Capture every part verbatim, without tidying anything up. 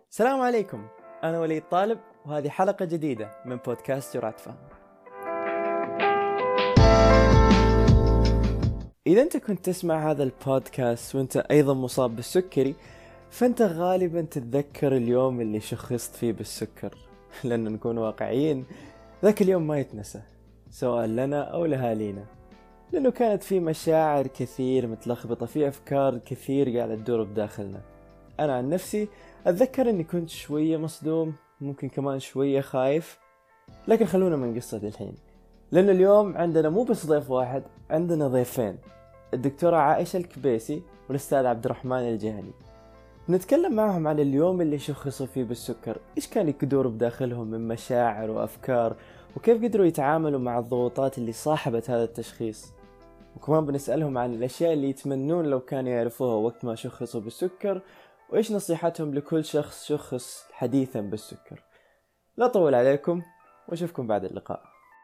السلام عليكم، أنا وليد طالب وهذه حلقة جديدة من بودكاست جرعة فهم. إذا أنت كنت تسمع هذا البودكاست وأنت أيضا مصاب بالسكري فأنت غالبا تتذكر اليوم اللي شخصت فيه بالسكر. لأن نكون واقعيين، ذاك اليوم ما يتنسى سواء لنا أو لأهالينا، لأنه كانت فيه مشاعر كثير متلخبطة، فيه أفكار كثير قاعدة تدور بداخلنا. أنا عن نفسي أتذكر أني كنت شوية مصدوم، ممكن كمان شوية خايف. لكن خلونا من قصة الحين، لأن اليوم عندنا مو بس ضيف واحد، عندنا ضيفين، الدكتورة عائشة الكبيسي والأستاذ عبد الرحمن الجهني. نتكلم معهم عن اليوم اللي شخصوا فيه بالسكر، إيش كان يدور بداخلهم من مشاعر وأفكار، وكيف قدروا يتعاملوا مع الضغوطات اللي صاحبت هذا التشخيص. وكمان بنسألهم عن الأشياء اللي يتمنون لو كانوا يعرفوها وقت ما شخصوا بالسكر، وإيش نصيحتهم لكل شخص شخص حديثا بالسكر. لا طول عليكم واشوفكم بعد اللقاء.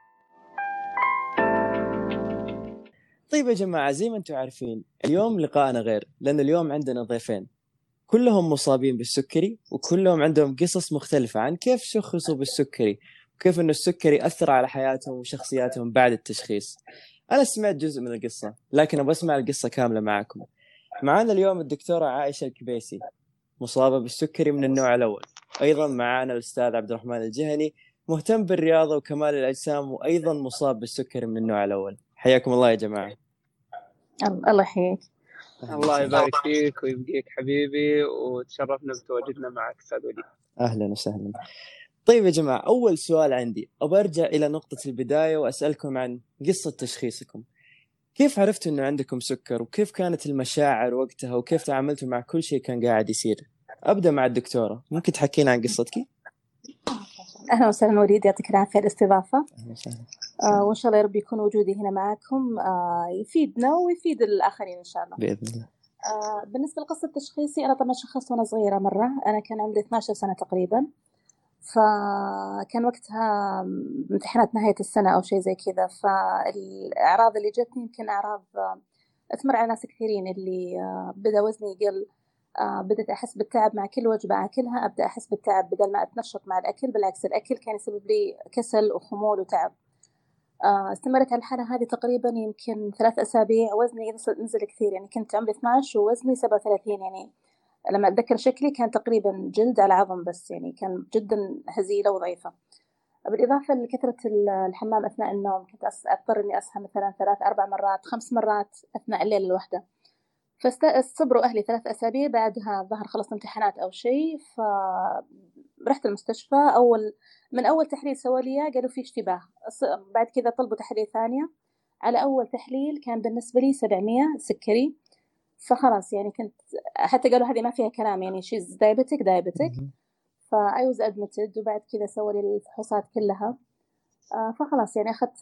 طيب يا جماعة، زي ما انتم عارفين اليوم لقاءنا غير، لأن اليوم عندنا ضيفين كلهم مصابين بالسكري، وكلهم عندهم قصص مختلفة عن كيف شخصوا بالسكري وكيف أن السكري أثر على حياتهم وشخصياتهم بعد التشخيص. أنا سمعت جزء من القصة، لكن أبغى أسمع القصة كاملة معكم. معنا اليوم الدكتورة عائشة الكبيسي، مصابة بالسكري من النوع الأول. أيضا معنا الأستاذ عبد الرحمن الجهني، مهتم بالرياضة وكمال الأجسام، وأيضا مصاب بالسكري من النوع الأول. حياكم الله يا جماعة. الله يحييك. الله يبارك فيك ويبقيك حبيبي، وتشرفنا بتواجدنا معك أستاذ وليد. أهلا وسهلا. طيب يا جماعة، أول سؤال عندي أبى أرجع إلى نقطة البداية وأسألكم عن قصة تشخيصكم. كيف عرفتوا أنه عندكم سكر، وكيف كانت المشاعر وقتها، وكيف تعاملتوا مع كل شيء كان قاعد يصير؟ أبدأ مع الدكتورة، ممكن تحكينا عن قصتك؟ أهلا وسهلا وليد، يعطيك العافية الاستضافة. أهلا وسهلا. آه وإن شاء الله يا رب يكون وجودي هنا معكم آه يفيدنا ويفيد الآخرين إن شاء الله بإذن الله. آه بالنسبة لقصة تشخيصي، أنا طبعا شخصت وأنا صغيرة مرة، أنا كان عمري اثنتي عشرة سنة تقريبا، فكان وقتها امتحانات نهاية السنة أو شيء زي كذا. فالأعراض اللي جتني يمكن أعراض آه تمر على ناس كثيرين، اللي آه بدأ وزني يقل، آه بدأت أحس بالتعب مع كل وجبة أكلها، أبدأ أحس بالتعب بدل ما أتنشط مع الأكل، بالعكس الأكل كان يسبب لي كسل وخمول وتعب. آه استمرت على الحالة هذه تقريبا يمكن ثلاث أسابيع، وزني نزل كثير، يعني كنت عمري اثنتي عشرة ووزني سبعة وثلاثين. يعني لما أتذكر شكلي كان تقريبا جلد على عظم، بس يعني كان جدا هزيلة وضعيفة. بالإضافة لكثرة الحمام أثناء النوم، كنت أضطر إني أصحى مثلا ثلاث أربع مرات خمس مرات أثناء الليل الواحدة. فاستبروا أهلي ثلاث أسابيع، بعدها ظهر خلص امتحانات أو شيء، فرحت المستشفى. أول من أول تحليل سووا لي قالوا في اشتباه، بعد كذا طلبوا تحليل ثانية. على أول تحليل كان بالنسبة لي سبعمية سكري، فخلاص يعني كنت حتى قالوا هذه ما فيها كلام، يعني she's diabetic diabetic. فا I was admitted، وبعد كذا سووا لي الفحوصات كلها. آه فخلاص يعني أخذت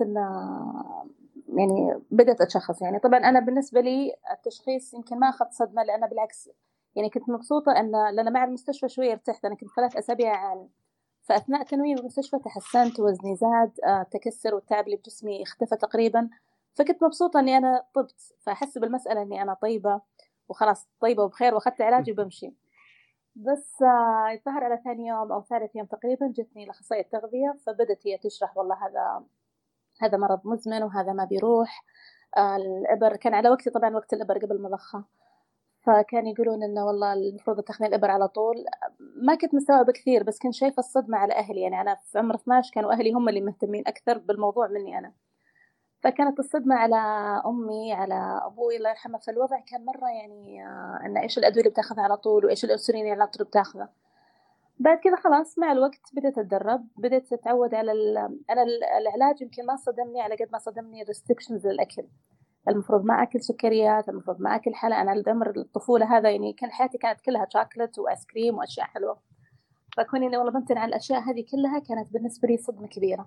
يعني بدأت أتشخص. يعني طبعا أنا بالنسبة لي التشخيص يمكن ما أخذت صدمة، لأن بالعكس يعني كنت مبسوطة أن لأن مع المستشفى شوية ارتحت. أنا كنت ثلاث أسابيع أعاني، فأثناء تنويم المستشفى تحسنت، وزني زاد، آه تكسر، والتعب اللي بجسمي اختفى تقريبا. فكنت مبسوطة أني أنا طبت، فأحس بالمسألة أني أنا طيبة وخلاص، طيبة وبخير، وأخذت علاجي وبمشي. بس آه يظهر على ثاني يوم أو ثالث يوم تقريبا جتني الأخصائية التغذية، فبدت هي تشرح والله هذا هذا مرض مزمن وهذا ما بيروح. آه الإبر كان على وقتي طبعا، وقت الإبر قبل مضخة، فكان يقولون إنه والله المفروض تاخذين الإبر على طول. ما كنت مستوعبة كثير، بس كنت شايفة الصدمة على أهلي. يعني أنا في عمر اثنتي عشرة كانوا أهلي هم اللي مهتمين أكثر بالموضوع مني أنا، فكانت الصدمة على أمي على أبوي الله يرحمه. فالوضع كان مرة يعني آه إن إيش الأدوية اللي بتاخذها على طول، وإيش الأنسولين اللي على طول بتاخذه. بعد كذا خلاص مع الوقت بدأت أتدرب، بدأت أتعود على أنا العلاج يمكن ما صدمني على قد ما صدمني restrictions للأكل. المفروض ما أكل سكريات، المفروض ما أكل حلا. أنا العمر الطفولة هذا يعني كان حياتي كانت كلها شوكولات وآيس كريم وأشياء حلوة، فكوني إني والله بمتنع عن الأشياء هذه كلها كانت بالنسبة لي صدمة كبيرة.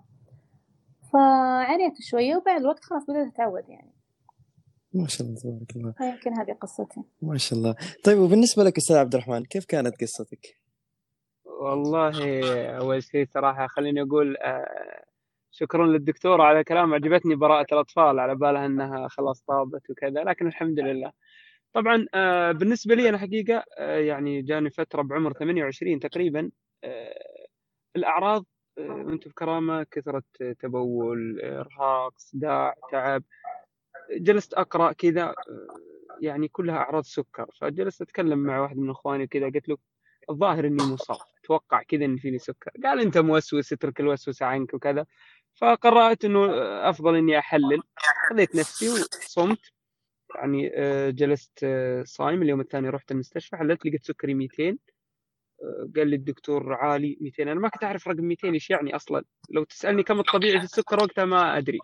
فعانيت شوية، وبعد الوقت خلاص بدأت أتعود يعني. ما شاء الله تبارك الله. فيمكن هذه قصتي. ما شاء الله. طيب وبالنسبة لك أستاذ عبد الرحمن، كيف كانت قصتك؟ والله أول شيء صراحة خليني أقول آه شكرا للدكتورة على كلام. عجبتني براءة الأطفال، على بالها أنها خلاص طابت وكذا، لكن الحمد لله. طبعا آه، بالنسبة لي أنا حقيقة آه، يعني جاني فترة بعمر ثمانية وعشرين تقريبا. آه، الأعراض آه، وأنت بكرامة كثرة تبول، إرهاق، صداع، تعب. جلست أقرأ كذا آه، يعني كلها أعراض سكر. فجلست أتكلم مع واحد من إخواني كذا، قلت له الظاهر إني مصاب، أتوقع كذا إن فيني سكر. قال أنت موسوس، اترك الوسوسة عنك وكذا. فقرأت إنه أفضل إني أحلل. خذيت نفسي وصمت، يعني آه، جلست آه، صايم. اليوم الثاني رحت المستشفى، حللت لقيت سكري مئتين. آه، قال لي الدكتور عالي مئتين. أنا ما كنت أعرف رقم مئتين إيش يعني أصلا. لو تسألني كم الطبيعي في السكر وقتها ما أدري.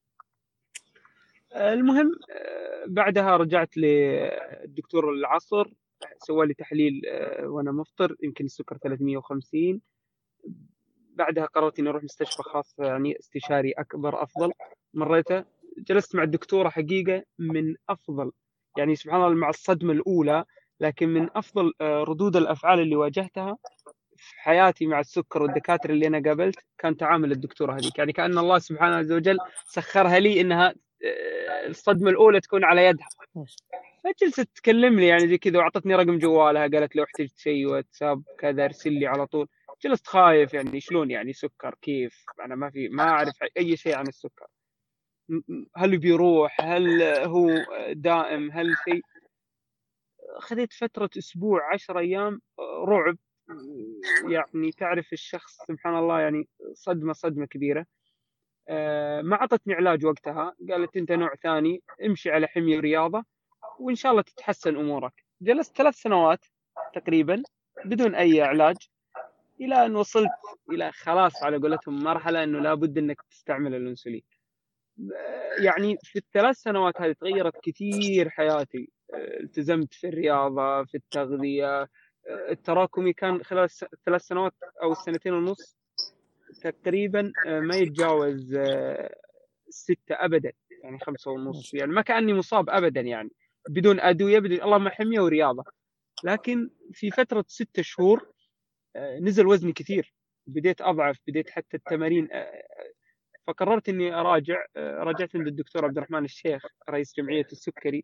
آه، المهم آه، بعدها رجعت للدكتور العصر، سوى لي تحليل آه، وأنا مفطر، يمكن السكر ثلاثمئة وخمسين. بعدها قررت إني أروح مستشفى خاص، يعني استشاري أكبر أفضل. مريته، جلست مع الدكتورة حقيقة من أفضل، يعني سبحان الله مع الصدمة الأولى، لكن من أفضل آه، ردود الأفعال اللي واجهتها في حياتي مع السكر والدكاترة اللي أنا قابلت كان تعامل الدكتورة هذيك. يعني كأن الله سبحانه عز وجل سخرها لي إنها آه، الصدمة الأولى تكون على يدها. فجلست تكلمني يعني زي كذا، وأعطتني رقم جوالها، قالت لو احتجت شيء واتساب كذا ارسل لي على طول. جلست خايف، يعني شلون يعني سكر كيف؟ أنا ما في ما أعرف أي شيء عن السكر. هل بيروح؟ هل هو دائم؟ هل شيء؟ خذيت فترة أسبوع عشر أيام رعب. يعني تعرف الشخص سبحان الله، يعني صدمة صدمة كبيرة. آه، ما أعطتني علاج وقتها، قالت أنت نوع ثاني، امشي على حمية ورياضة وإن شاء الله تتحسن أمورك. جلست ثلاث سنوات تقريبا بدون أي علاج، إلى أن وصلت إلى خلاص على قولتهم مرحلة أنه لابد أنك تستعمل الأنسولين. يعني في الثلاث سنوات هذه تغيرت كثير حياتي. التزمت في الرياضة، في التغذية. التراكمي كان خلال الثلاث سنوات أو السنتين ونص تقريبا ما يتجاوز ستة أبدا، يعني خمسة ونص. يعني ما كأني مصاب أبدا، يعني بدون أدوية، بدون اللهم حمية ورياضة. لكن في فترة ستة شهور نزل وزني كثير، بديت أضعف، بديت حتى التمارين. فقررت اني اراجع. راجعت عند الدكتور عبد الرحمن الشيخ رئيس جمعيه السكري.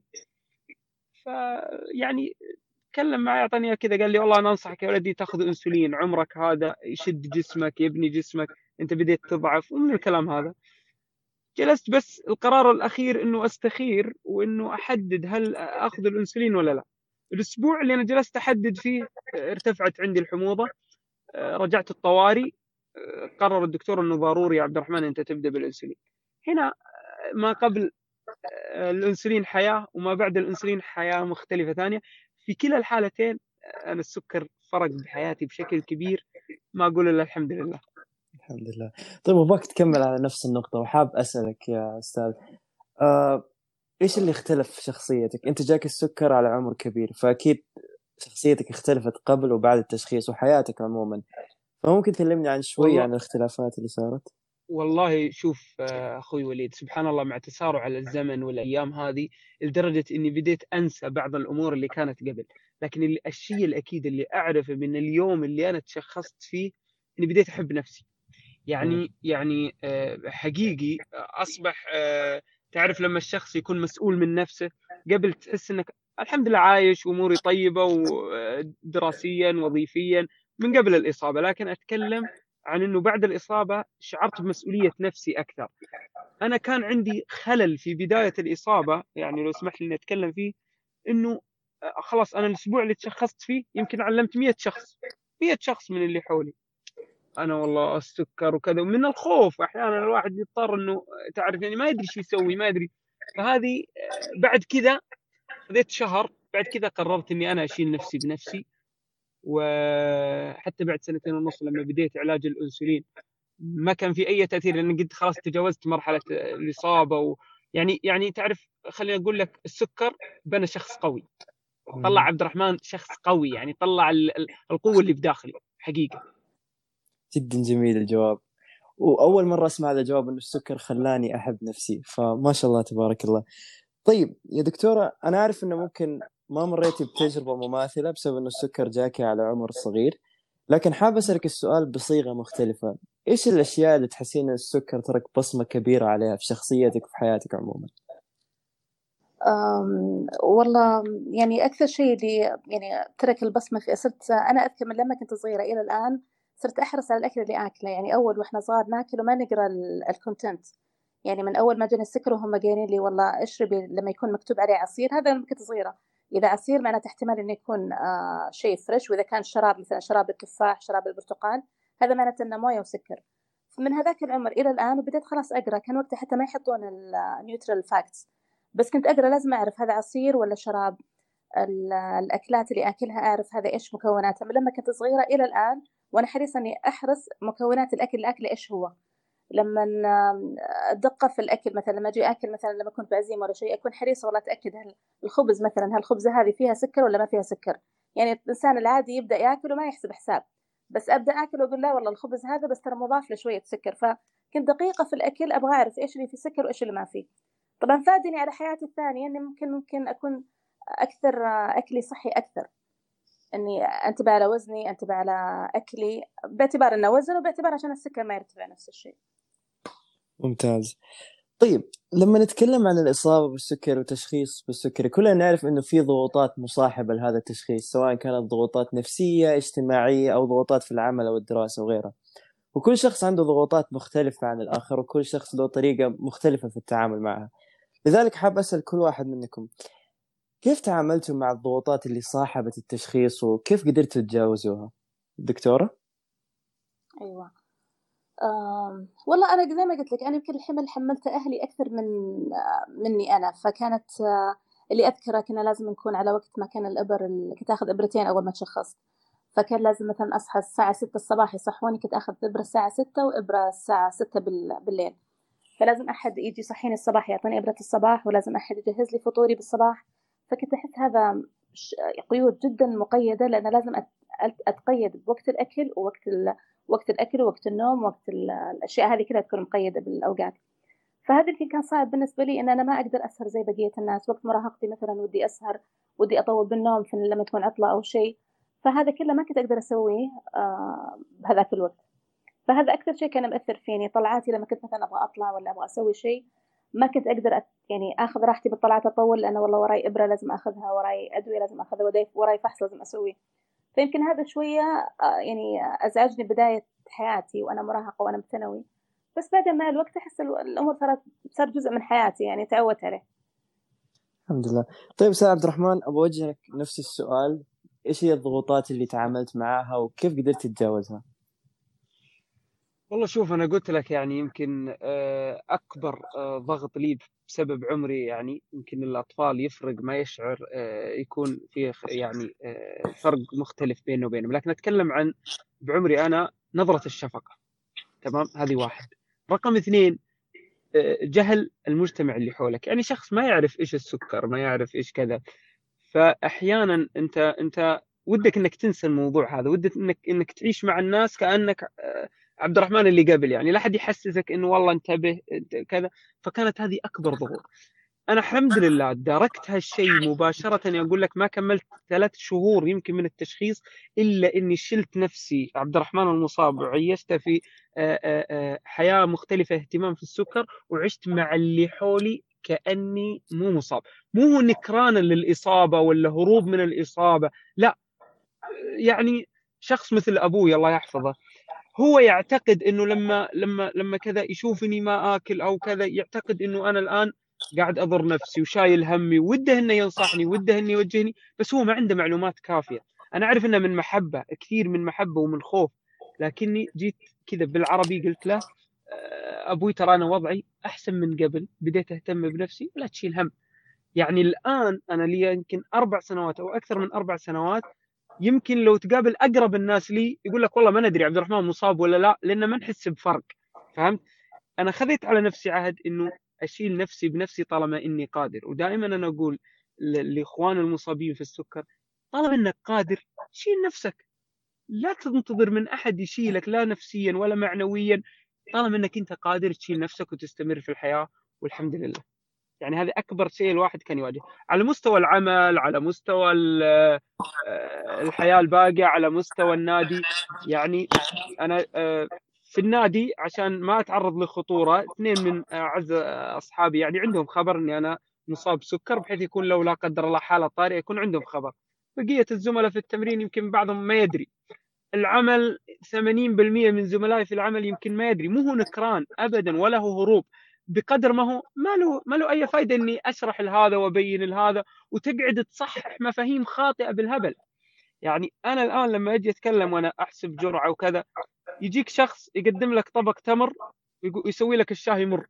فيعني تكلم معي، اعطاني كذا، قال لي والله انا انصحك يا ولدي تاخذ انسولين، عمرك هذا يشد جسمك يبني جسمك، انت بديت تضعف، ومن الكلام هذا. جلست بس القرار الاخير انه استخير وانه احدد هل اخذ الانسولين ولا لا. الاسبوع اللي انا جلست احدد فيه ارتفعت عندي الحموضه. رجعت الطوارئ، قرر الدكتور انه ضروري يا عبد الرحمن انت تبدا بالانسولين. هنا ما قبل الانسولين حياه، وما بعد الانسولين حياه مختلفه ثانيه. في كلا الحالتين انا السكر فرق بحياتي بشكل كبير، ما اقول الا الحمد لله. الحمد لله. طيب أبغاك تكمل على نفس النقطة، وحاب أسألك يا أستاذ آه، إيش اللي اختلف في شخصيتك؟ أنت جاك السكر على عمر كبير، فأكيد شخصيتك اختلفت قبل وبعد التشخيص وحياتك عموما، فممكن تكلمني عن شوية والله عن الاختلافات اللي صارت؟ والله شوف اخوي وليد، سبحان الله مع تسارع الزمن والايام هذه لدرجه اني بديت انسى بعض الامور اللي كانت قبل. لكن اللي الشيء الاكيد اللي اعرفه من اليوم اللي انا تشخصت فيه اني بديت احب نفسي. يعني يعني حقيقي اصبح تعرف لما الشخص يكون مسؤول من نفسه. قبل تحس انك الحمد لله عايش اموري طيبه، ودراسيا وظيفيا من قبل الاصابه، لكن اتكلم عن انه بعد الاصابه شعرت بمسؤوليه نفسي اكثر. انا كان عندي خلل في بدايه الاصابه، يعني لو سمحت لي اتكلم فيه، انه خلاص انا الاسبوع اللي تشخصت فيه يمكن علمت مئة شخص، مئة شخص من اللي حولي انا والله السكر وكذا. ومن الخوف احيانا الواحد يضطر انه تعرف يعني ما يدري شو يسوي، ما يدري. فهذه بعد كذا خذيت شهر، بعد كذا قررت اني انا اشيل نفسي بنفسي. وحتى بعد سنتين ونص لما بديت علاج الانسولين ما كان في اي تاثير، لان قد خلاص تجاوزت مرحله الاصابه. و يعني يعني تعرف خليني اقول لك السكر بنى شخص قوي، طلع عبد الرحمن شخص قوي، يعني طلع القوه اللي بداخلي حقيقه. جدا جميل الجواب، وأول مرة أسمع هذا الجواب إنه السكر خلاني أحب نفسي، فما شاء الله تبارك الله. طيب يا دكتورة، أنا أعرف إنه ممكن ما مريتي بتجربة مماثلة بسبب إنه السكر جاكي على عمر صغير، لكن حاب أسألك السؤال بصيغة مختلفة. إيش الأشياء اللي تحسين إن السكر ترك بصمة كبيرة عليها في شخصيتك وفي حياتك عموما؟ أم، والله يعني أكثر شيء اللي يعني ترك البصمة في، صرت أنا أذكر من لما كنت صغيرة إلى الآن صرت أحرص على الأكل اللي آكله. يعني أول وإحنا صغار ناكل وما نقرأ الكونتنت. يعني من أول ما جاني السكر وهم قايلين لي والله اشربي لما يكون مكتوب عليه عصير، هذا لما كنت صغيرة. إذا عصير معناته احتمال إنه يكون آه شيء فريش، وإذا كان شراب مثلا شراب التفاح شراب البرتقال هذا معناته إنه موية وسكر. فمن هذاك العمر إلى الآن وبدأت خلاص أقرأ. كان وقتها حتى ما يحطون النيوترال فاكتس، بس كنت أقرأ لازم أعرف هذا عصير ولا شراب. ال- الأكلات اللي أكلها أعرف هذا إيش مكوناتها. من لما كنت صغيرة إلى الآن وأنا حريصة إني أحرص مكونات الأكل اللي أكله إيش هو. لما أدقق في الأكل مثلا لما أجي أكل مثلا لما كنت بعزيمة ولا شيء أكون حريصة والله أتأكد هل الخبز مثلا هالخبزة هذه فيها سكر ولا ما فيها سكر. يعني الإنسان العادي يبدأ يأكل وما يحسب حساب، بس أبدأ أكل وأقول لا والله الخبز هذا بس ترى مضاف له شوية سكر. فكنت دقيقة في الأكل، أبغى أعرف إيش اللي فيه سكر وإيش اللي ما فيه. طبعا فادني على حياتي الثانية إني ممكن ممكن أكون أكثر أكلي صحي أكثر، إني أنتبه على وزني أنتبه على أكلي باعتبار إنه وزن وباعتبار عشان السكر ما يرتفع نفس الشيء. ممتاز. طيب لما نتكلم عن الإصابة بالسكر وتشخيص بالسكري، كلنا نعرف إنه في ضغوطات مصاحبة لهذا التشخيص، سواء كانت ضغوطات نفسية اجتماعية أو ضغوطات في العمل أو الدراسة وغيرها. وكل شخص عنده ضغوطات مختلفة عن الآخر، وكل شخص له طريقة مختلفة في التعامل معها. لذلك حاب أسأل كل واحد منكم، كيف تعاملتوا مع الضغوطات اللي صاحبت التشخيص وكيف قدرتوا تتجاوزوها؟ دكتورة؟ أيوة. آم، والله أنا زي ما قلت لك أنا يمكن الحمل حملت أهلي أكثر من آه، مني أنا. فكانت آه، اللي أذكره كنا لازم نكون على وقت ما كان الإبر ال- كنت أخذ إبرتين أول ما تشخصت. فكان لازم مثلا أصحى الساعة ستة الصباح يصحوني، كنت أخذ إبرة الساعة ستة وإبرة الساعة ستة بال- بالليل. فلازم أحد يجي يصحيني الصباح يعطيني إبرة الصباح، ولازم أحد يجهز لي فطوري بالصباح. فكنت أحس هذا ش- قيود جدا مقيدة، لأن لازم أت- أت- أتقيد بوقت الأكل ووقت ال... وقت الأكل ووقت النوم ووقت ال... الأشياء هذه كلها تكون مقيدة بالأوقات. فهذا يمكن كان صعب بالنسبة لي، إن أنا ما أقدر أسهر زي بقية الناس. وقت مراهقتي مثلا ودي أسهر ودي أطول بالنوم في لما تكون عطلة أو شيء، فهذا كله ما كنت أقدر أسويه آه بهذاك الوقت. فهذا أكثر شيء كان مأثر فيني. طلعاتي لما كنت مثلا أبغى أطلع ولا أبغى أسوي شيء ما كنت أقدر أت... يعني آخذ راحتي بالطلعات أطول، لأنه والله وراي إبرة لازم أخذها، وراي أدوية لازم أخذها، وراي وراي فحص لازم أسويه. فيمكن هذا شوية آه، يعني أزعجني بداية حياتي وأنا مراهقة وأنا بثانوي. بس بعد ما الوقت أحس ال- الأمور صارت صار جزء من حياتي، يعني تعودت عليه. الحمد لله. طيب أستاذ عبد الرحمن، أبغى أوجه لك نفس السؤال، إيش هي الضغوطات اللي تعاملت معها وكيف قدرت تتجاوزها؟ والله شوف، أنا قلت لك يعني يمكن آه، أكبر آه، ضغط لي بسبب عمري، يعني يمكن الأطفال يفرق ما يشعر آه، يكون فيه خ- يعني آه، فرق مختلف بينه وبينهم، لكن أتكلم عن بعمري أنا نظرة الشفقة. تمام، هذه واحد. رقم اثنين، آه، جهل المجتمع اللي حولك. يعني شخص ما يعرف إيش السكر، ما يعرف إيش كذا، فأحيانا أنت أنت ودك انك تنسى الموضوع هذا، ودك انك انك تعيش مع الناس كانك آه، عبد الرحمن اللي قبل، يعني لا احد يحسسك انه والله انتبه انت كذا. فكانت هذه اكبر ضغوط. انا الحمد لله داركت هالشيء مباشره. يعني اقول لك ما كملت ثلاث شهور يمكن من التشخيص الا اني شلت نفسي عبد الرحمن المصاب وعيشت في آه، آه، آه، حياه مختلفه، اهتمام في السكر، وعشت مع اللي حولي كاني مو مصاب. مو نكرانا للاصابه ولا هروب من الاصابه، لا. يعني شخص مثل ابوي الله يحفظه، هو يعتقد انه لما لما لما كذا يشوفني ما اكل او كذا، يعتقد انه انا الان قاعد اضر نفسي وشايل همي، وده انه ينصحني، وده انه يوجهني، بس هو ما عنده معلومات كافيه. انا اعرف انه من محبه، كثير من محبه ومن خوف، لكني جيت كذا بالعربي قلت له آه، ابوي ترى انا وضعي احسن من قبل، بديت اهتم بنفسي ولا تشيل هم. يعني الان انا لي يمكن اربع سنوات او اكثر من اربع سنوات، يمكن لو تقابل اقرب الناس لي يقول لك والله ما ندري عبد الرحمن مصاب ولا لا، لان ما نحس بفرق. فهمت؟ انا خذيت على نفسي عهد انه اشيل نفسي بنفسي طالما اني قادر. ودائما انا اقول ل- لاخوان المصابين في السكر، طالما انك قادر شيل نفسك، لا تنتظر من احد يشيلك لا نفسيا ولا معنويا. طالما انك انت قادر تشيل نفسك وتستمر في الحياة، والحمد لله. يعني هذا اكبر شيء الواحد كان يواجهه على مستوى العمل، على مستوى ال- آه، الحياة الباقية، على مستوى النادي. يعني أنا آه، في النادي عشان ما أتعرض لخطورة، اثنين من أعز أصحابي يعني عندهم خبر أني أنا مصاب سكر، بحيث يكون لو لا قدر الله حالة طارئة يكون عندهم خبر. بقية الزملاء في التمرين يمكن بعضهم ما يدري. العمل ثمانين بالمئة من زملائي في العمل يمكن ما يدري. مو هو نكران أبدا ولا هو هروب، بقدر ما هو ما له ما له أي فائدة إني أشرح لهذا وأبين لهذا وتقعد تصحح مفاهيم خاطئة بالهبل. يعني أنا الآن لما أجي أتكلم وأنا أحسب جرعة وكذا، يجيك شخص يقدم لك طبق تمر ويسوي لك الشاي مر،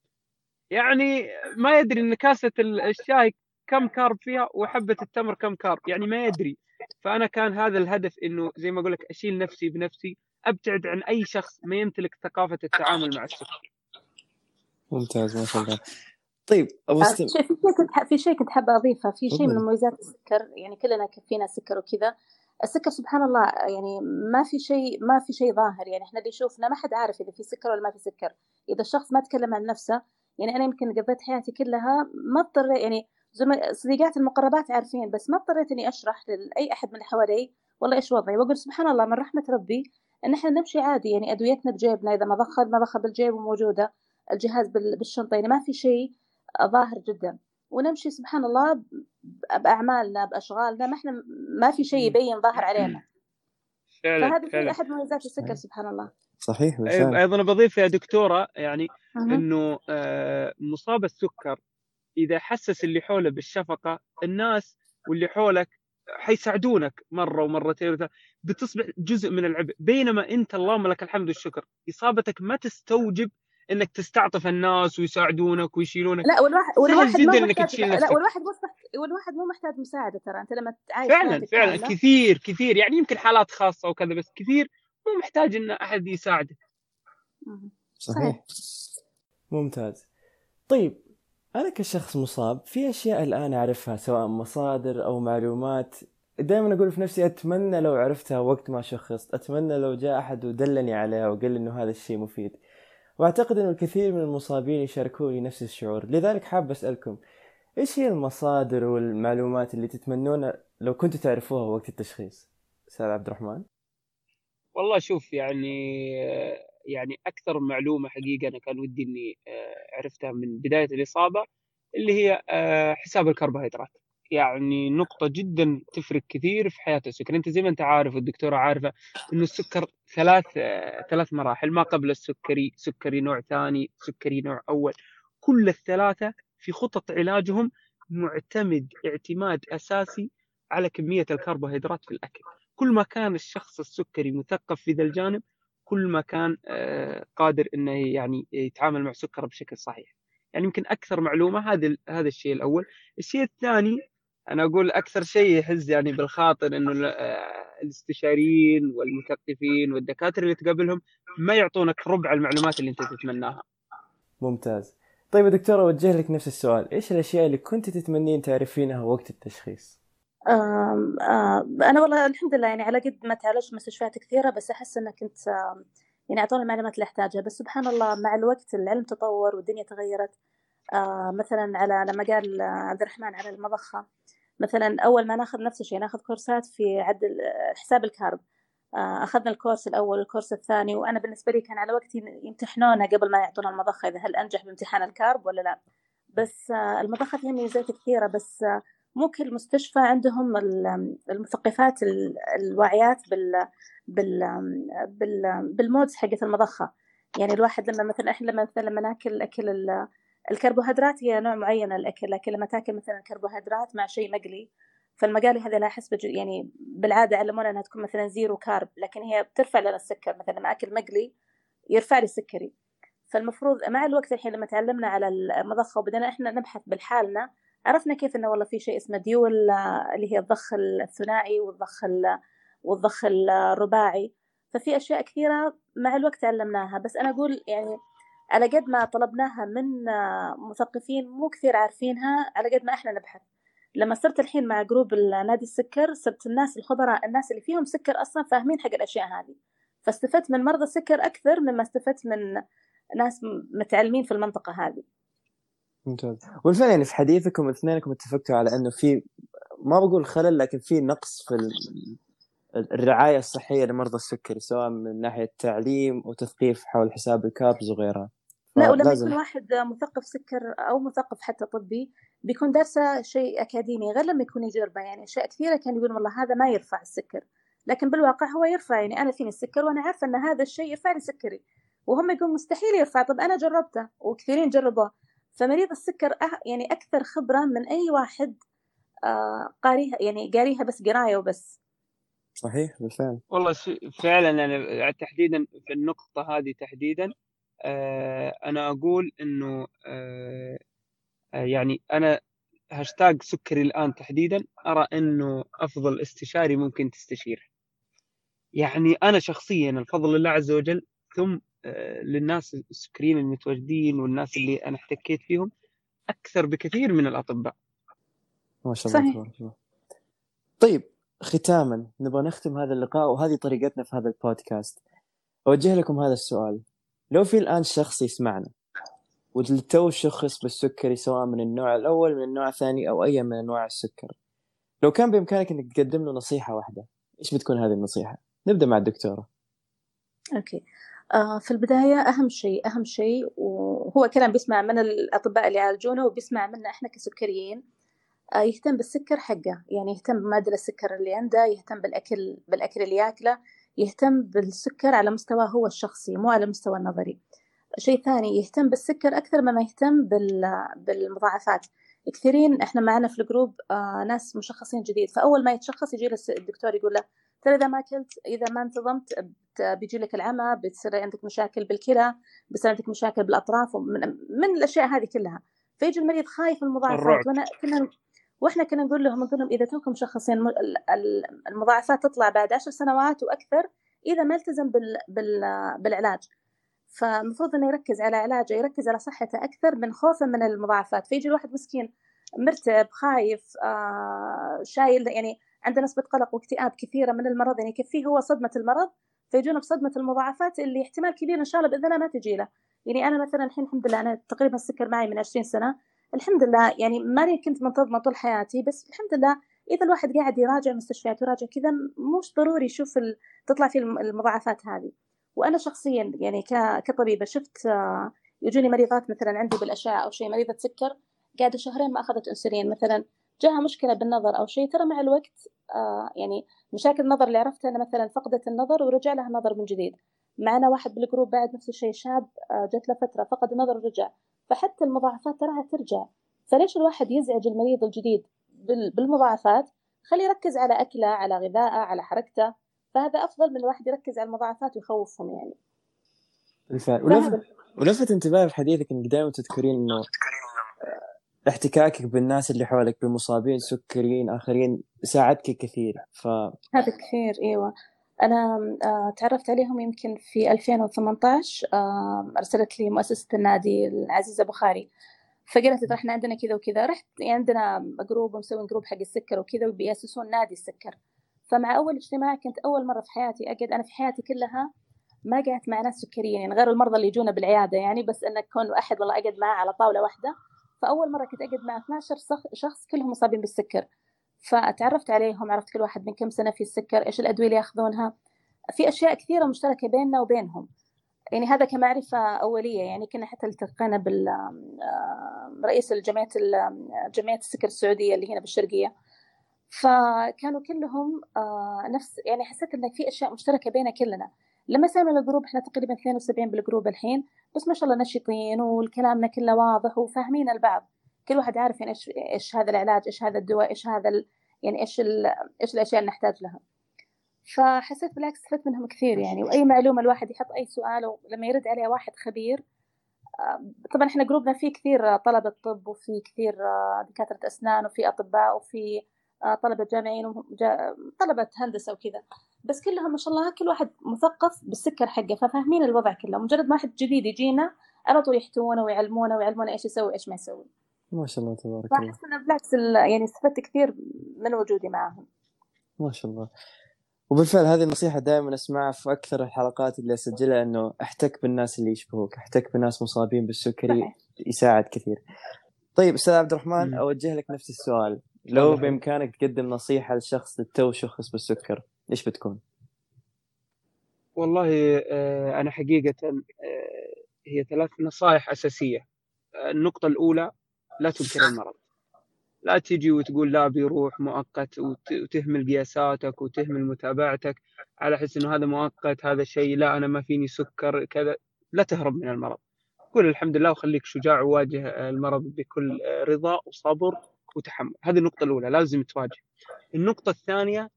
يعني ما يدري ان كاسة الشاي كم كارب فيها وحبة التمر كم كارب، يعني ما يدري. فأنا كان هذا الهدف، إنه زي ما أقول لك أشيل نفسي بنفسي، أبتعد عن أي شخص ما يمتلك ثقافة التعامل مع السكر. ممتاز ما شاء الله. طيب أبو آه، استم... في شيء في شيء كنت ح- في شيء كنت حابة أضيفه، في شيء من تفضل. مميزات السكر، يعني كلنا فينا سكر وكذا. السكر سبحان الله يعني ما في شيء ما في شيء ظاهر، يعني احنا اللي شوفنا ما حد عارف إذا في سكر ولا ما في سكر. إذا الشخص ما تكلم عن نفسه، يعني أنا يمكن قضيت حياتي كلها ما اضطر، يعني زم- صديقات المقربات عارفين، بس ما اضطريت إني أشرح لأي أحد من اللي حوالي والله إيش وضعي، وأقول سبحان الله من رحمة ربي إن احنا نمشي عادي، يعني أدويتنا بجيبنا، إذا ما دخل ما دخل بالجيب وموجودة، الجهاز بال- بالشنطة، يعني ما في شيء ظاهر جدا، ونمشي سبحان الله ب- بأعمالنا بأشغالنا، ما احنا ما في شيء يبين ظاهر علينا. فعلا فهذا في فعلا. أحد مميزات السكر سبحان الله. صحيح أي- بالفعل. أيضا بضيف يا دكتورة، يعني مه. إنه آه، مصاب السكر إذا حسس اللي حوله بالشفقة، الناس واللي حولك حيساعدونك مرة ومرتين وثلاث، بتصبح جزء من العبء. بينما أنت اللهم لك الحمد والشكر إصابتك ما تستوجب إنك تستعطف الناس ويساعدونك ويشيلونك. لا والواحد سهل والواحد ما جدا هو إنك محتاج، تشيل لا نفسك. والواحد مو محتاج، والواحد مو محتاج مساعدة، ترى أنت لما تعيش فعلا حياتك فعلا، كاملة. كثير كثير، يعني يمكن حالات خاصة وكذا، بس كثير مو محتاج إن أحد يساعده. مه. صحيح. ممتاز. طيب أنا كشخص مصاب في أشياء الآن أعرفها، سواء مصادر أو معلومات، دائما أقول في نفسي أتمنى لو عرفتها وقت ما شخصت، أتمنى لو جاء أحد ودلني عليها وقال لي إنه هذا الشيء مفيد. وأعتقد إنه الكثير من المصابين يشاركوني نفس الشعور. لذلك حاب أسألكم إيش هي المصادر والمعلومات اللي تتمنون لو كنتوا تعرفوها وقت التشخيص؟ أستاذ عبد الرحمن. والله شوف، يعني يعني أكثر معلومة حقيقة أنا كان ودي إني آه، عرفتها من بداية الإصابة، اللي هي آه، حساب الكربوهيدرات. يعني نقطة جدا تفرق كثير في حياة السكر. أنت زي ما أنت عارف والدكتورة عارفة إنه السكر ثلاث آه، ثلاث مراحل: ما قبل السكري، سكري نوع ثاني، سكري نوع أول. كل الثلاثة في خطط علاجهم معتمد اعتماد أساسي على كمية الكربوهيدرات في الأكل. كل ما كان الشخص السكري مثقف في ذا الجانب، كل ما كان آه، قادر انه يعني يتعامل مع سكره بشكل صحيح. يعني يمكن اكثر معلومه هذا هذا الشيء الاول. الشيء الثاني، انا اقول اكثر شيء يحز يعني بالخاطر، انه آه، الاستشاريين والمثقفين والدكاتره اللي تقابلهم ما يعطونك ربع المعلومات اللي انت تتمناها. ممتاز. طيب يا دكتورة أوجه لك نفس السؤال، إيش الأشياء اللي كنت تتمنين تعرفينها وقت التشخيص؟ آم، آم، أنا والله الحمد لله يعني على قد ما تعالجت مستشفيات كثيرة، بس أحس أن كنت آم، يعني أعطوني المعلومات اللي أحتاجها. بس سبحان الله مع الوقت العلم تطور والدنيا تغيرت. آه مثلا على لما قال عبد الرحمن على المضخة، مثلا أول ما ناخذ نفس الشيء ناخذ كورسات في عدل حساب الكارب. آه أخذنا الكورس الأول والكورس الثاني، وأنا بالنسبة لي كان على وقت يمتحنونا قبل ما يعطونا المضخة إذا هل أنجح بامتحان الكارب ولا لا. بس آه المضخة فيها ميزات كثيرة، بس آه مو كل مستشفى عندهم المثقفات الواعيات بال بال بال بالمودز حقت المضخة. يعني الواحد لما مثلا احنا لما مثلا لما ناكل اكل الكربوهيدرات هي نوع معين من الأكل، لكن لما تاكل مثلا كربوهيدرات مع شيء مقلي، فالمقالي هذه لا أحس يعني بالعادة علمونا أنها تكون مثلا زيرو كارب، لكن هي بترفع لنا السكر. مثلا لما أكل مقلي يرفع لي السكري. فالمفروض مع الوقت الحين لما تعلمنا على المضخة وبدنا إحنا نبحث بالحالنا، عرفنا كيف إنه والله في شيء اسمه ديول اللي هي الضخ الثنائي والضخ والضخ الرباعي. ففي أشياء كثيرة مع الوقت تعلمناها. بس أنا أقول يعني على قد ما طلبناها من مثقفين مو كثير عارفينها، على قد ما احنا نبحث. لما صرت الحين مع جروب نادي السكر، صرت الناس الخبراء الناس اللي فيهم سكر اصلا فاهمين حق الاشياء هذه، فاستفدت من مرضى السكر اكثر مما استفدت من ناس متعلمين في المنطقة هذه. ممتاز. والفعل يعني في حديثكم اثنينكم اتفقتوا على انه في، ما بقول خلل، لكن في نقص في الرعاية الصحية لمرضى السكري، سواء من ناحية تعليم وتثقيف حول حساب الكاربز وغيرها. لا، ولما فلازم يكون واحد مثقف سكر أو مثقف حتى طبي بيكون دارسة شيء أكاديمي غير لما يكون يجربه. يعني أشياء كثيرة كان يقول والله هذا ما يرفع السكر، لكن بالواقع هو يرفع. يعني أنا فيني السكر وأنا عارفة أن هذا الشيء يرفع لي سكري، وهم يقول مستحيل يرفع. طب أنا جربته وكثيرين جربوه. فمريض السكر أه يعني أكثر خبرة من أي واحد آه قاريها، يعني قاريها بس قراية وبس. صحيح بالفعل. والله فعلا أنا تحديدا في النقطة هذه تحديدا آه أنا أقول إنه آه يعني أنا هاشتاج سكري الآن تحديدا أرى إنه أفضل استشاري ممكن تستشيره. يعني أنا شخصيا الفضل لله عز وجل، ثم آه للناس السكريين المتواجدين والناس اللي أنا احتكيت فيهم أكثر بكثير من الأطباء. ما شاء الله صحيح. تبارك الله. طيب ختاما نبغى نختم هذا اللقاء، وهذه طريقتنا في هذا البودكاست. أوجه لكم هذا السؤال: لو في الآن شخص يسمعنا وتو شخص بالسكري، سواء من النوع الأول من النوع الثاني أو أي من أنواع السكر، لو كان بإمكانك أنك تقدم له نصيحة واحدة، إيش بتكون هذه النصيحة؟ نبدأ مع الدكتورة. أوكي. آه في البداية أهم شيء أهم شيء وهو كلام بيسمع من الأطباء اللي يعالجونه وبيسمع منا إحنا كسكريين، آه يهتم بالسكر حقه. يعني يهتم بمعدل السكر اللي عنده، يهتم بالأكل بالأكل اللي يأكله، يهتم بالسكر على مستوى هو الشخصي مو على مستوى النظري. شيء ثاني يهتم بالسكر أكثر مما يهتم بالمضاعفات. كثيرين إحنا معنا في الجروب آه ناس مشخصين جديد، فأول ما يتشخص يجي له الدكتور يقول له ترى إذا ما أكلت، إذا ما انتظمت بيجي لك العمى، بتصير عندك مشاكل بالكلى، بيصير عندك مشاكل بالأطراف، ومن من الأشياء هذه كلها. فيجي المريض خايف من المضاعفات. وأنا كنا وإحنا كنا نقول لهم نقول لهم إذا توكم مشخصين المضاعفات تطلع بعد عشر سنوات وأكثر إذا ما التزم بال بال بالعلاج. فالمفروض انه يركز على علاجه، يركز على صحته اكثر من خوفه من المضاعفات. فيجي الواحد مسكين مرتب خايف آه شايل، يعني عنده نسبة قلق واكتئاب كثيرة من المرض، يعني يكفيه هو صدمة المرض، فيجونا بصدمة المضاعفات اللي احتمال كبير ان شاء الله باذن الله ما تجي له. يعني انا مثلا الحين الحمد لله انا تقريبا السكر معي من عشرين سنة الحمد لله، يعني ماني كنت منتظمة طول حياتي، بس الحمد لله اذا الواحد قاعد يراجع مستشفيات وراجع كذا مش ضروري يشوف ال... تطلع فيه المضاعفات هذه. وأنا شخصيا يعني كطبيبة شفت يجوني مريضات مثلا عندي بالأشعة أو شيء، مريضة سكر قاعدة شهرين ما أخذت أنسولين مثلا، جاها مشكلة بالنظر أو شيء، ترى مع الوقت آه يعني مشاكل النظر اللي عرفتها أنا مثلا فقدت النظر ورجع لها النظر من جديد. معنا واحد بالجروب بعد نفس الشيء، شاب آه جت له فترة فقد النظر ورجع. فحتى المضاعفات تراها ترجع. فليش الواحد يزعج المريض الجديد بالمضاعفات؟ خليه يركز على أكله، على غذائه، على حركته. فهذا أفضل من الواحد يركز على المضاعفات ويخوفهم يعني. بالفعل. ولفت ولفت انتباهي في حديثك انك دائما تذكرين انه احتكاكك بالناس اللي حولك بمصابين سكريين اخرين ساعدك كثير. ف هذا كثير ايوه. انا آه تعرفت عليهم يمكن في ألفين وثمانية عشر، آه ارسلت لي مؤسسة النادي العزيزة بخاري، فقالت لي احنا عندنا كذا وكذا. رحت يعني عندنا جروب ومسوين جروب حق السكر وكذا وبيأسسون نادي السكر. فمع اول اجتماع كنت اول مرة في حياتي اقعد، انا في حياتي كلها ما قعدت مع ناس سكريين يعني غير المرضى اللي يجونا بالعيادة يعني، بس انك كون احد والله اقعد معه على طاولة واحدة. فاول مرة كنت اقعد مع اثناشر شخص كلهم مصابين بالسكر. فتعرفت عليهم، عرفت كل واحد من كم سنة في السكر، إيش الأدوية اللي يأخذونها. في أشياء كثيرة مشتركة بيننا وبينهم، يعني هذا كمعرفة أولية. يعني كنا حتى التقينا بالرئيس الجمعية جمعية السكر السعودية اللي هنا بالشرقية، فكانوا كلهم نفس، يعني حسيت إن في أشياء مشتركة بيننا كلنا. لما سوينا الجروب إحنا تقريبا اثنين وسبعين بالجروب الحين، بس ما شاء الله نشيطين والكلامنا كله واضح وفاهمين البعض. كل واحد عارف يعني إيش إيش هذا العلاج، إيش هذا الدواء، إيش هذا ال... يعني إيش ال... إيش الأشياء اللي نحتاج لها. فحسيت بالعكس استفدت منهم كثير يعني. وأي معلومة الواحد يحط أي سؤال ولما يرد عليه واحد خبير، طبعا إحنا جروبنا فيه كثير طلبة طب وفي كثير دكاترة أسنان وفي أطباء وفي طلبة جامعين وطلبة هندسة وكذا، بس كلهم ما شاء الله كل واحد مثقف بالسكر حقه، ففاهمين الوضع كله. مجرد ما واحد جديد يجينا على طول يحتوونه ويعلمونه ويعلمونه إيش يسوي إيش ما يسوي. ما شاء الله تبارك الله. فأحس إنه بالعكس يعني استفدت كثير من وجودي معهم. ما شاء الله. وبالفعل هذه النصيحة دائما أسمعها في أكثر الحلقات اللي أسجلها، إنه احتك بالناس اللي يشبهوك، احتك بالناس مصابين بالسكري، يساعد كثير. طيب أستاذ عبد الرحمن، أوجه لك نفس السؤال: لو بإمكانك تقدم نصيحة لشخص للتو شخص بالسكر، إيش بتكون؟ والله أنا حقيقة هي ثلاث نصائح أساسية. النقطة الأولى: لا تنكر المرض. لا تجي وتقول لا بيروح مؤقت وتهمل قياساتك وتهمل متابعتك على حس إنه هذا مؤقت، هذا شيء لا أنا ما فيني سكر كذا. لا تهرب من المرض، قول الحمد لله وخليك شجاع وواجه المرض بكل رضا وصبر وتحمل. هذه النقطة الأولى، لازم تواجه. النقطة الثانية،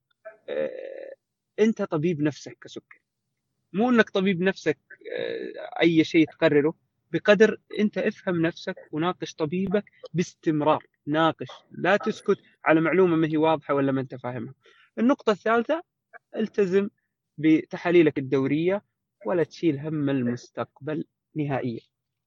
أنت طبيب نفسك كسكري، مو أنك طبيب نفسك أي شيء تقرره، بقدر أنت افهم نفسك وناقش طبيبك باستمرار. ناقش، لا تسكت على معلومة ما هي واضحة ولا ما أنت فاهمها. النقطة الثالثة، التزم بتحاليلك الدورية ولا تشيل هم المستقبل نهائيا.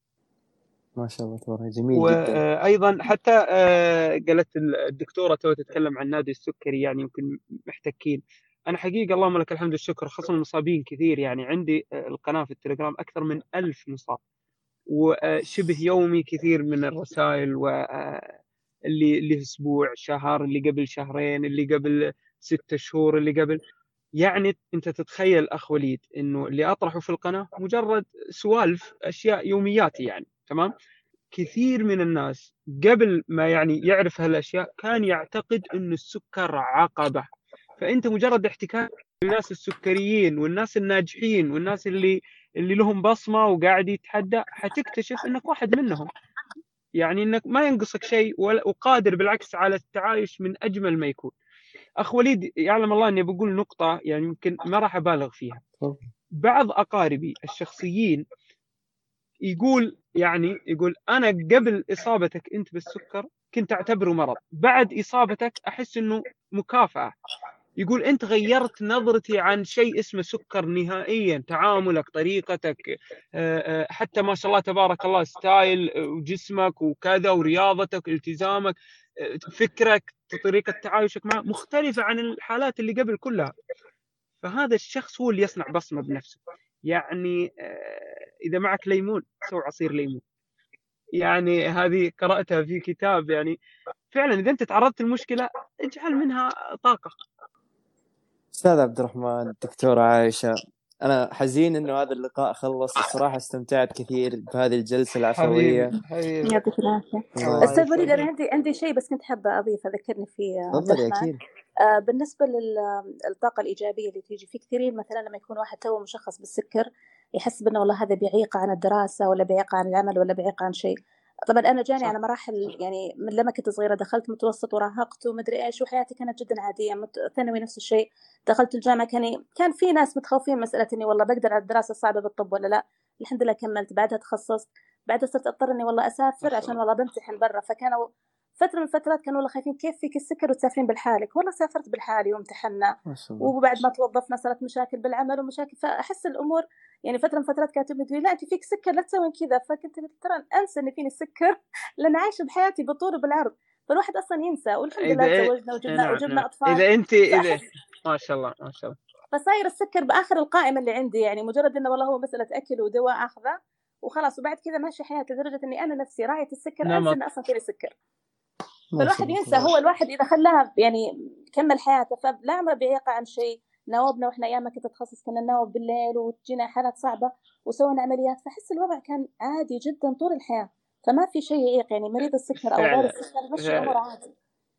ما شاء الله تبارك جميل جدا. وأيضا حتى قالت الدكتورة تو تتكلم عن نادي السكري، يعني يمكن محتكين. أنا حقيقة اللهم لك الحمد والشكر خصوصا المصابين كثير، يعني عندي القناة في التليجرام أكثر من ألف مصاب، وشبه يومي كثير من الرسائل، واللي اللي أسبوع شهر، اللي قبل شهرين، اللي قبل ستة شهور، اللي قبل. يعني أنت تتخيل أخ وليد إنه اللي أطرحه في القناة مجرد سوالف أشياء يومياتي يعني، تمام. كثير من الناس قبل ما يعني يعرف هالأشياء كان يعتقد إنه السكر عقبة. فأنت مجرد احتكاك بالناس السكريين والناس الناجحين والناس اللي اللي لهم بصمة وقاعد يتحدى، حتكتشف إنك واحد منهم، يعني إنك ما ينقصك شيء وقادر بالعكس على التعايش من أجمل ما يكون. أخ وليد يعلم الله أني بقول نقطة يعني يمكن ما راح أبالغ فيها. بعض أقاربي الشخصيين يقول يعني يقول أنا قبل إصابتك أنت بالسكر كنت أعتبره مرض، بعد إصابتك أحس إنه مكافأة. يقول أنت غيرت نظرتي عن شيء اسمه سكر نهائيا، تعاملك، طريقتك، حتى ما شاء الله تبارك الله ستايل وجسمك وكذا ورياضتك التزامك فكرك طريقة تعايشك معه مختلفة عن الحالات اللي قبل كلها. فهذا الشخص هو اللي يصنع بصمة بنفسه. يعني إذا معك ليمون سوي عصير ليمون، يعني هذه قرأتها في كتاب. يعني فعلا إذا أنت تعرضت للمشكلة اجعل منها طاقة. أستاذ عبد الرحمن، دكتورة عائشة، أنا حزين إنه هذا اللقاء خلص. الصراحة استمتعت كثير بهذه الجلسة العفوية. حبيبي حبيبي يعطيك العافية. الله أستاذ يسعدك. وليد أنا عندي عندي شيء بس كنت حابة أضيف، ذكرني فيه عبد تفضلي. الرحمن. أكيد. آه بالنسبة للطاقة الإيجابية اللي تيجي في كثيرين، مثلا لما يكون واحد تو مشخص بالسكر يحس بأنه والله هذا بيعيق عن الدراسة ولا بيعيق عن العمل ولا بيعيق عن شيء. طبعا أنا جاني صح. على مراحل، يعني من لما كنت صغيرة دخلت متوسط وراهقت ومدري إيش، وحياتي كانت جدا عادية. مت... ثانوي نفس الشيء، دخلت الجامعة كان كان في ناس متخوفين مسألة إني والله بقدر على الدراسة الصعبة بالطب ولا لا. الحمد لله كملت، بعدها تخصصت، بعدها صرت أضطر إني والله أسافر عشان والله بمتحن برا. فكانوا فترة من الفترات كانوا والله خايفين كيف فيك السكر وتسافرين بالحالك. والله سافرت بالحالي وامتحنا، وبعد ما توظفنا صارت مشاكل بالعمل ومشاكل. فأحس الأمور يعني فترة من فترات كانت تقول لا أنت فيك سكر لا تسوين كذا. فكنت ترى أنسى إن فيني السكر لأن عايشة بحياتي بالطول وبالعرض، فالواحد أصلا ينسى. والحمد لله تزوجنا وجبنا نعم وجبنا نعم. أطفال. إذا أنت إذا ما شاء الله ما شاء الله فصاير السكر بآخر القائمة اللي عندي، يعني مجرد إنه والله هو مسألة أكل ودواء أخذه وخلاص، وبعد كذا ماشي حياتي لدرجة إني أنا نفسي راعية السكر أنسى إن أصلا فيني سكر. فالواحد ينسى، هو الواحد إذا خلاها يعني كمل حياته. فلا عمره بيعيق عن شيء. ناوبنا وإحنا أيام ما كنت أتخصص كنا نناوب بالليل وتجينا حالات صعبة وسوينا عمليات، فحس الوضع كان عادي جدا طول الحياة. فما في شيء يعيق، يعني مريض السكر أو غير السكر مشي أمور عادي.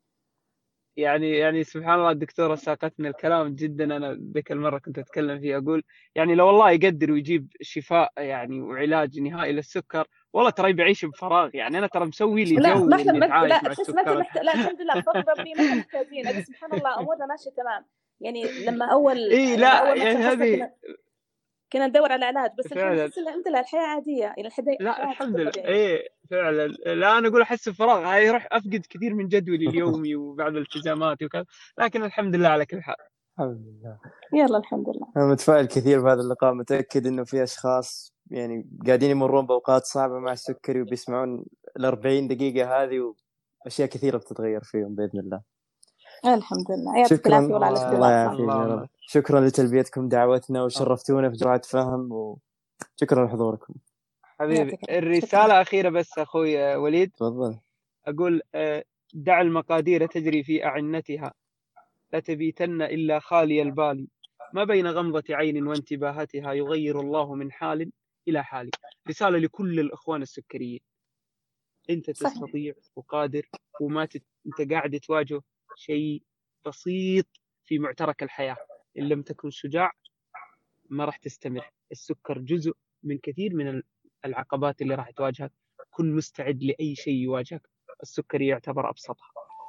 يعني يعني سبحان الله الدكتورة ساقتني الكلام جدا. أنا ذيك المرة كنت أتكلم فيه أقول يعني لو الله يقدر ويجيب شفاء يعني وعلاج نهائي للسكر والله ترى بعيش بفراغ. يعني أنا ترى مسوي لي لا جو ما احنا إني مت... أتعايش لا مع تحس ما السكر. محت... لا الحمد لله بفضل ربي ما احنا محتاجين. أدي سبحان الله أمورنا ماشية تمام. يعني لما أول إيه لما لا أول ما يعني هذه كنا... كنا ندور على علاج، بس الحين فعلا. نحس الحمد لله الحياة عادية، يعني الحياة لا الحمد لله طبيعية. إيه فعلا. لا أنا أقول أحس بفراغ، هاي يروح أفقد كثير من جدولي اليومي وبعد التزاماتي وكذا، لكن الحمد لله على كل حال. الحمد لله. يلا الحمد لله. أنا متفائل كثير بهذا اللقاء، متأكد إنه في أشخاص يعني قاعدين يمرون بأوقات صعبة مع السكري وبيسمعون الأربعين دقيقة هذه وأشياء كثيرة بتتغير فيهم بإذن الله. الحمد لله. يعطيك شكرا. العافية والله على الله الاستضافة. يعافيك يا رب. شكرا لتلبيتكم دعوتنا وشرفتونا في جرعة فهم، وشكرا لحضوركم حبيبي. الرسالة أخيرة بس أخوي وليد. تفضل. أقول دع المقادير تجري في أعنتها لا تبيتن إلا خالي البال، ما بين غمضة عين وانتباهتها يغير الله من حال إلى حال. رسالة لكل الأخوان السكريين، أنت تستطيع وقادر، وما أنت قاعد تواجه شيء بسيط في معترك الحياة. إن لم تكن شجاع ما راح تستمر. السكر جزء من كثير من العقبات اللي راح تواجهك. كن مستعد لأي شيء يواجهك، السكر يعتبر أبسطها.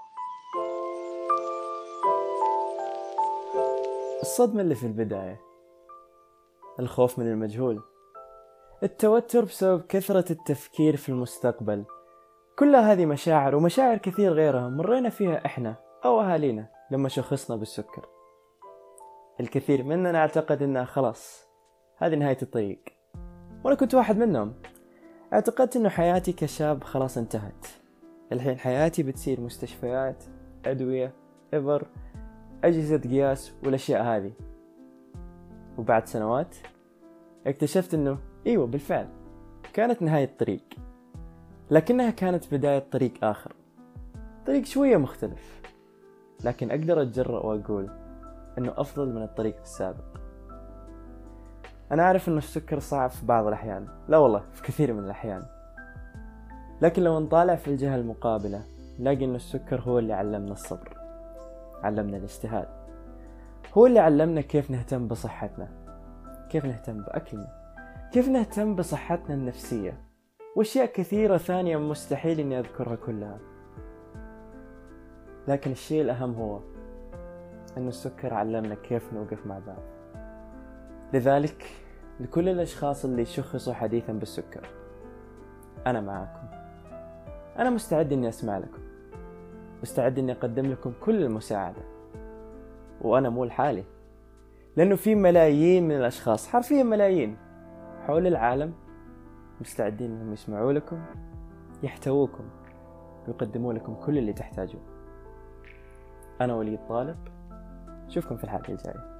الصدمة اللي في البداية، الخوف من المجهول، التوتر بسبب كثرة التفكير في المستقبل، كل هذه مشاعر ومشاعر كثير غيرها مرينا فيها إحنا أو أهالينا لما شخصنا بالسكر. الكثير مننا اعتقد أنها خلاص هذه نهاية الطريق، وأنا كنت واحد منهم. اعتقدت أنه حياتي كشاب خلاص انتهت، الحين حياتي بتصير مستشفيات، أدوية، إبر، أجهزة قياس والأشياء هذه. وبعد سنوات اكتشفت أنه إيوه بالفعل كانت نهاية الطريق، لكنها كانت بداية طريق آخر، طريق شوية مختلف، لكن أقدر أتجرأ وأقول أنه أفضل من الطريق السابق. أنا أعرف أنه السكر صعب في بعض الأحيان، لا والله في كثير من الأحيان، لكن لو نطالع في الجهة المقابلة نلاقي أنه السكر هو اللي علمنا الصبر، علمنا الاجتهاد، هو اللي علمنا كيف نهتم بصحتنا، كيف نهتم بأكلنا، كيف نهتم بصحتنا النفسية، وأشياء كثيرة ثانية مستحيل أني أذكرها كلها. لكن الشيء الأهم هو أن السكر علمنا كيف نوقف مع بعض. لذلك لكل الأشخاص اللي شخصوا حديثا بالسكر، أنا معاكم، أنا مستعد أني أسمع لكم، مستعد أني أقدم لكم كل المساعدة، وأنا مو لحالي، لأنه في ملايين من الأشخاص، حرفيا ملايين حول العالم مستعدين أنهم يسمعوا لكم، يحتووكم، ويقدموا لكم كل اللي تحتاجوه. أنا وليد طالب، أشوفكم في الحلقة الجاية.